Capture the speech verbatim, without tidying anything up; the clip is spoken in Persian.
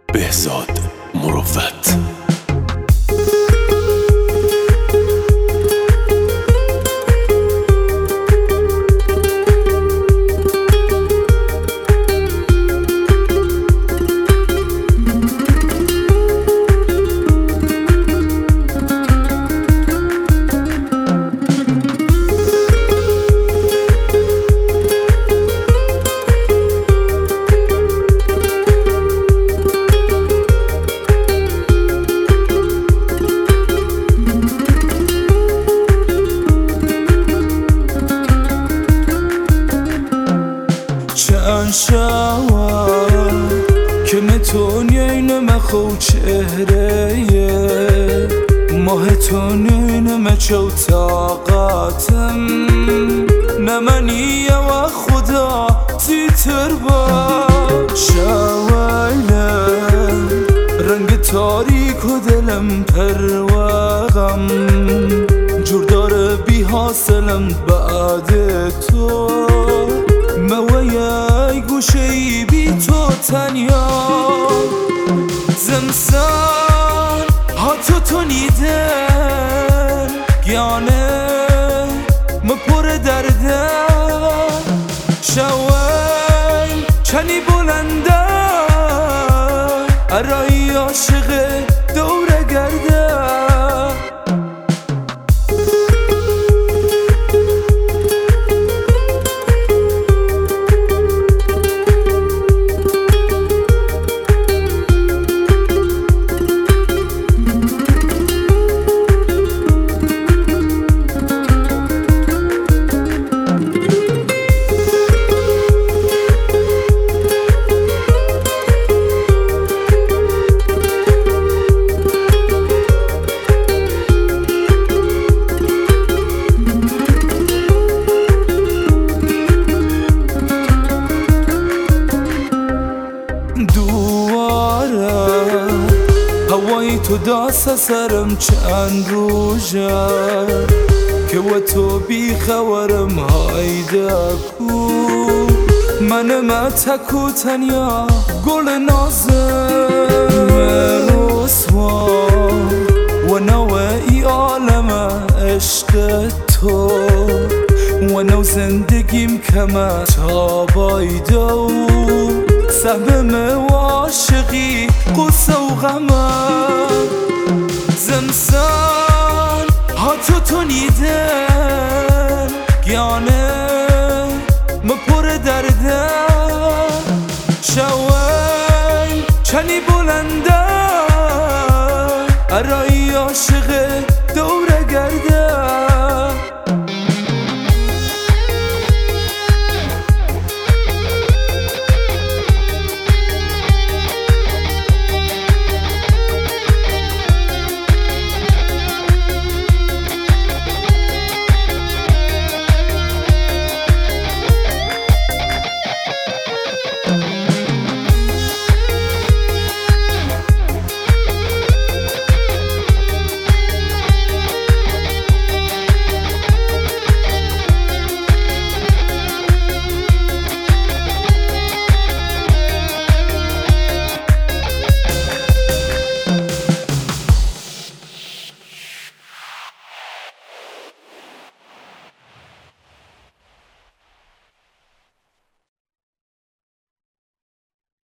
بهزاد مروت. چند شود که متونین مخو چهره ماه تونین مچو طاقتم نمنیه و خدا تیتر با شویله رنگ تاریک و دلم پروغم جور داره بی حاصلم بعد تو مویای گوشهی بی تو تنیا زمستان ها تو تو نیدن گیانه مپر درده شوال چنی بلنده ارایی عاشق دوره گرده هوای تو داست سرم چند روزه که و تو بی خبرم هایده کو من ما تکو تنیا گل نازم رسوا و نوعی عالم عشق تو و نو زندگیم کمه تا بایده و سهم و عاشقی قصه و غمه زمستان ها تو تو نیدن گیانه مپر درده شوال چنی بلنده ارایی عاشق